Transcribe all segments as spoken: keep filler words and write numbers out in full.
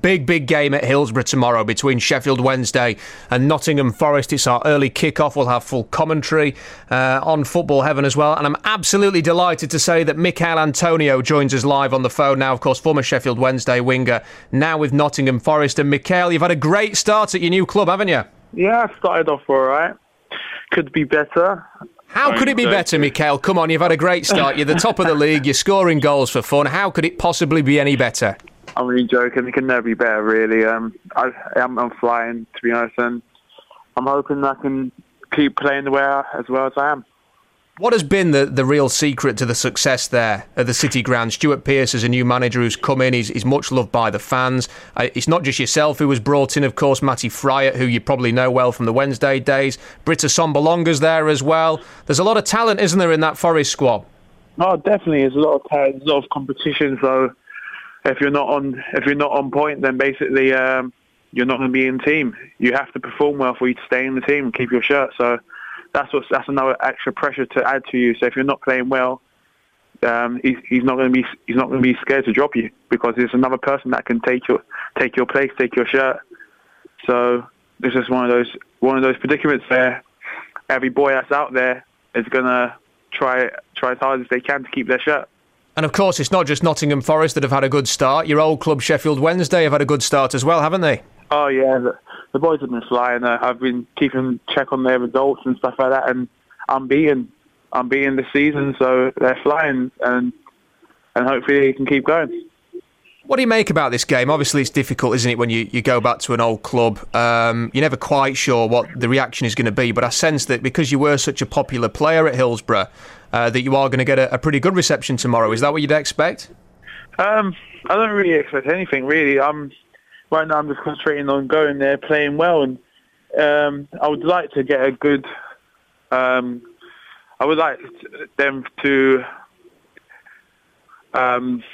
big, big game at Hillsborough tomorrow between Sheffield Wednesday and Nottingham Forest. It's our early kick-off. We'll have full commentary uh, on Football Heaven as well. And I'm absolutely delighted to say that Michail Antonio joins us live on the phone now. Of course, former Sheffield Wednesday winger, now with Nottingham Forest. And Michail, you've had a great start at your new club, haven't you? Yeah, I started off all right. Could be better. How could it be better, Michail? Come on, you've had a great start. You're the top of the league. You're scoring goals for fun. How could it possibly be any better? I'm really joking. It can never be better, really. Um, I, I'm, I'm flying, to be honest, and I'm hoping I can keep playing the way I, as well as I am. What has been the, the real secret to the success there at the City Ground? Stuart Pearce is a new manager who's come in. He's, he's much loved by the fans. Uh, it's not just yourself who was brought in, of course. Matty Fryatt, who you probably know well from the Wednesday days. Britta Sombolonga's there as well. There's a lot of talent, isn't there, in that Forest squad? Oh, definitely. There's a lot of talent, there's a lot of competition. So if you're not on, if you're not on point, then basically um, you're not going to be in the team. You have to perform well for you to stay in the team and keep your shirt. So. That's what's, that's another extra pressure to add to you. So if you're not playing well, um, he's, he's not going to be he's not going to be scared to drop you because there's another person that can take your take your place, take your shirt. So it's just one of those one of those predicaments where every boy that's out there is going to try try as hard as they can to keep their shirt. And of course, it's not just Nottingham Forest that have had a good start. Your old club Sheffield Wednesday have had a good start as well, haven't they? Oh yeah. The, The boys have been flying. Uh, I've been keeping check on their results and stuff like that, and I'm beating, I'm beating this season, so they're flying, and and hopefully they can keep going. What do you make about this game? Obviously, it's difficult, isn't it, when you, you go back to an old club? Um, you're never quite sure what the reaction is going to be, but I sense that because you were such a popular player at Hillsborough, uh, that you are going to get a, a pretty good reception tomorrow. Is that what you'd expect? Um, I don't really expect anything, really. I'm. Right now, I'm just concentrating on going there, playing well, and um, I would like to get a good. Um, I would like them to. Um,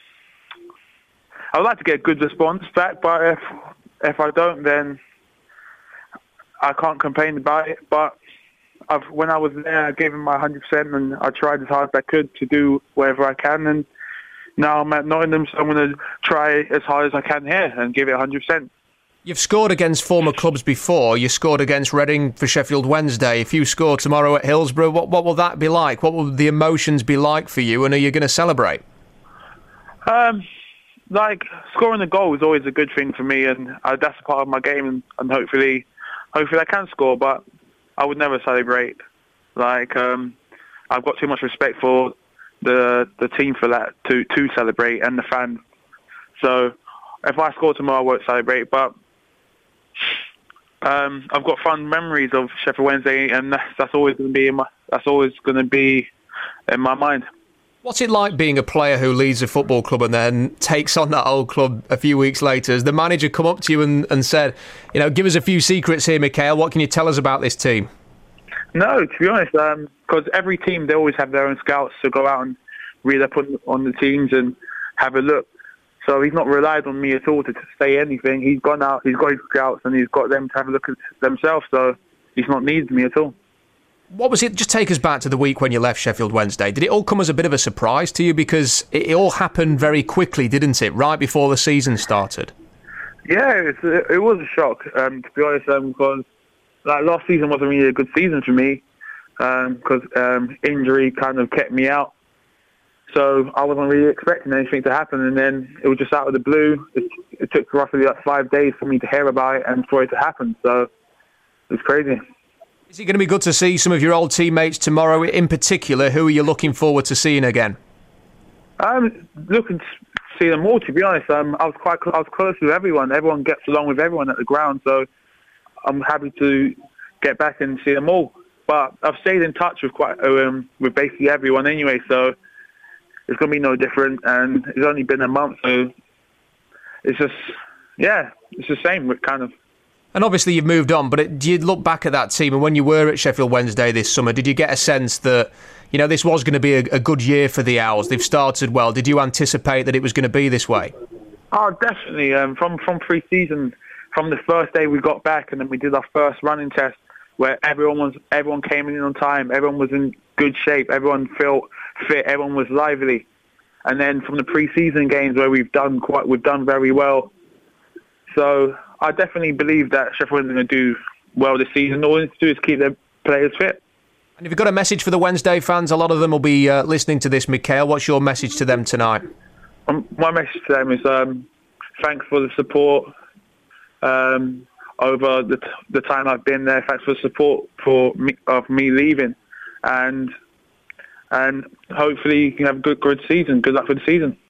I would like to get a good response back, but if if I don't, then I can't complain about it. But I've, when I was there, I gave them my one hundred percent, and I tried as hard as I could to do whatever I can, and. Now I'm at Nottingham, so I'm going to try as hard as I can here and give it one hundred percent. You've scored against former clubs before. You scored against Reading for Sheffield Wednesday. If you score tomorrow at Hillsborough, what, what will that be like? What will the emotions be like for you, and are you going to celebrate? Um, like, scoring a goal is always a good thing for me, and uh, that's a part of my game, and, and hopefully hopefully I can score, but I would never celebrate. Like, um, I've got too much respect for the the team for that to to celebrate and the fans. So if I score tomorrow, I won't celebrate. But um, I've got fun memories of Sheffield Wednesday, and that's, that's always going to be in my that's always going to be in my mind. What's it like being a player who leads a football club and then takes on that old club a few weeks later? Has the manager come up to you and, and said, you know, give us a few secrets here, Michail. What can you tell us about this team? No, to be honest, because um, every team, they always have their own scouts to go out and read up on, on the teams and have a look. So he's not relied on me at all to, to say anything. He's gone out, he's got his scouts, and he's got them to have a look at themselves. So he's not needed me at all. What was it? Just take us back to the week when you left Sheffield Wednesday. Did it all come as a bit of a surprise to you? Because it, it all happened very quickly, didn't it? Right before the season started. Yeah, it, it was a shock, um, to be honest, um, because like last season wasn't really a good season for me because um, um, injury kind of kept me out. So I wasn't really expecting anything to happen, and then it was just out of the blue. It, it took roughly like five days for me to hear about it and for it to happen. So it was crazy. Is it going to be good to see some of your old teammates tomorrow? In particular, who are you looking forward to seeing again? I'm looking to see them all. To be honest, um, I was quite I was close with everyone. Everyone gets along with everyone at the ground, so I'm happy to get back and see them all. But I've stayed in touch with quite um, with basically everyone anyway, so it's going to be no different. And it's only been a month, so it's just, yeah, it's the same, kind of. And obviously you've moved on, but it, do you look back at that team, and when you were at Sheffield Wednesday this summer, did you get a sense that, you know, this was going to be a, a good year for the Owls? They've started well. Did you anticipate that it was going to be this way? Oh, definitely. Um, from from pre-season, from the first day we got back, and then we did our first running test, where everyone was everyone came in on time, everyone was in good shape, everyone felt fit, everyone was lively. And then from the pre-season games where we've done quite, we've done very well. So I definitely believe that Sheffield are going to do well this season. All they need to do is keep their players fit. And if you've got a message for the Wednesday fans, a lot of them will be uh, listening to this, Mikael. What's your message to them tonight? Um, my message to them is um, thanks for the support um, over the, t- the time I've been there. Thanks for the support for me, of me leaving. And and hopefully you can have a good, good season. Good luck for the season.